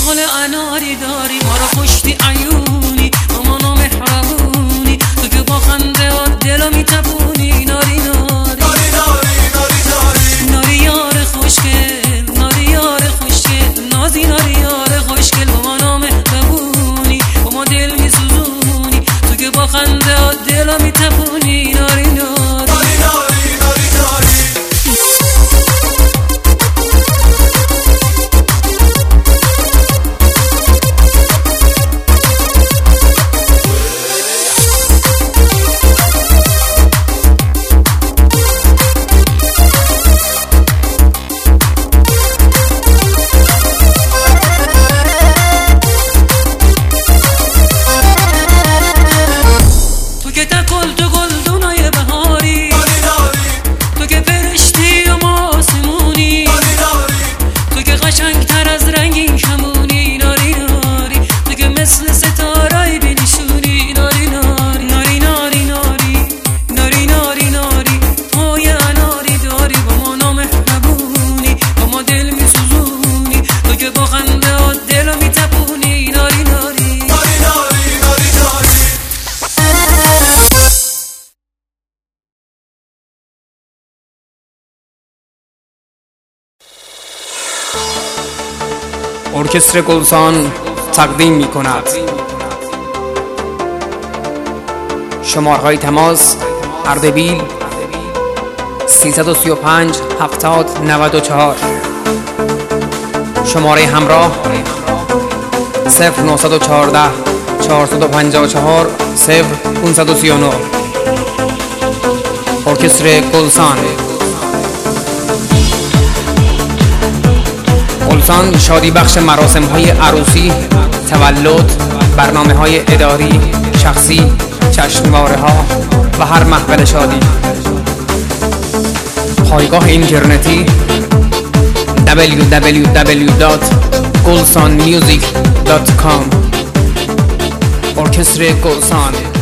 گل اناری داری، ما رو خوشتی عیونی، مامانو مهربونی، تو که با خنده ها دلو میتپونی. ناری ناری ناری ناری ناری ناری ناری یار خوشگل، ناری یار خوشگل، نازی ناری یار خوشگل، مامانو مهربونی، با ما دل میسوزونی، تو که با خنده ها دلو میتپونی. ناری ناری ارکستر گلسان تقدیم می کند. شماره‌های تماس: اردبیل 335 70 94. شماره همراه 0914 454 0539. ارکستر گلسان. گلسان شادی بخش مراسم های عروسی، تولد، برنامه های اداری، شخصی، جشنواره ها و هر محفل شادی. پایگاه اینترنتی www.gulsanmusic.com. ارکستر گلسان.